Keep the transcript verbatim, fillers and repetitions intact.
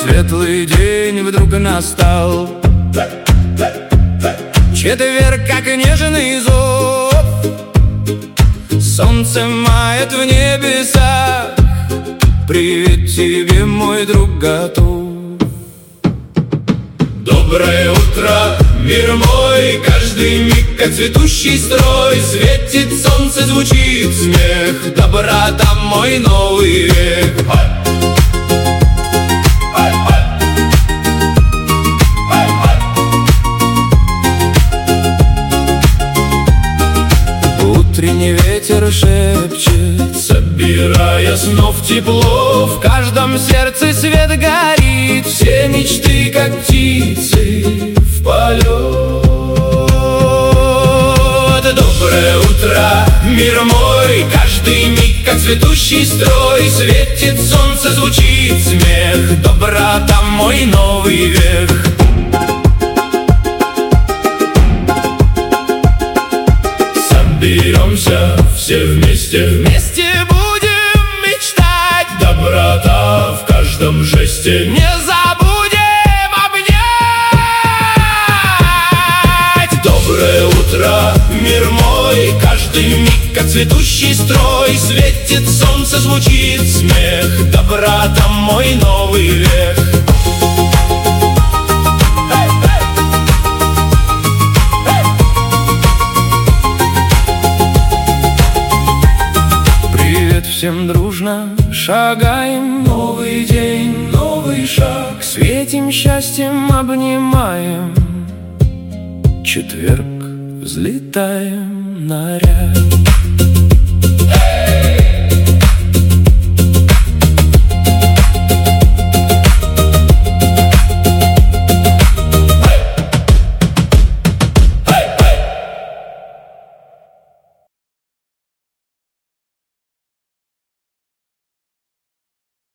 Светлый день вдруг настал, четверг, как нежный зов. Солнце мает в небесах, привет тебе, мой друг, готов. Доброе утро, мир мой, каждый миг, как цветущий строй. Светит солнце, звучит смех, добра там мой новый век. Утренний ветер шепчет, собирая снов тепло. В каждом сердце свет горит, все мечты, как птицы, в полет. Доброе утро, мир мой, каждый миг, как цветущий строй. Светит солнце, звучит смех, добра там мой новый век. Соберемся все вместе, вместе будем мечтать. Доброта в каждом жесте, не забудем обнять. Доброе утро, мир мой, каждый миг, как цветущий строй. Светит солнце, звучит смех, доброта мой новый век. Всем дружно шагаем, новый день, новый шаг. Светим счастьем, обнимаем, четверг, взлетаем на ряд.